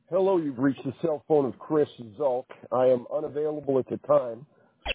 Hello, you've reached the cell phone of Chris Zulk. I am unavailable at the time.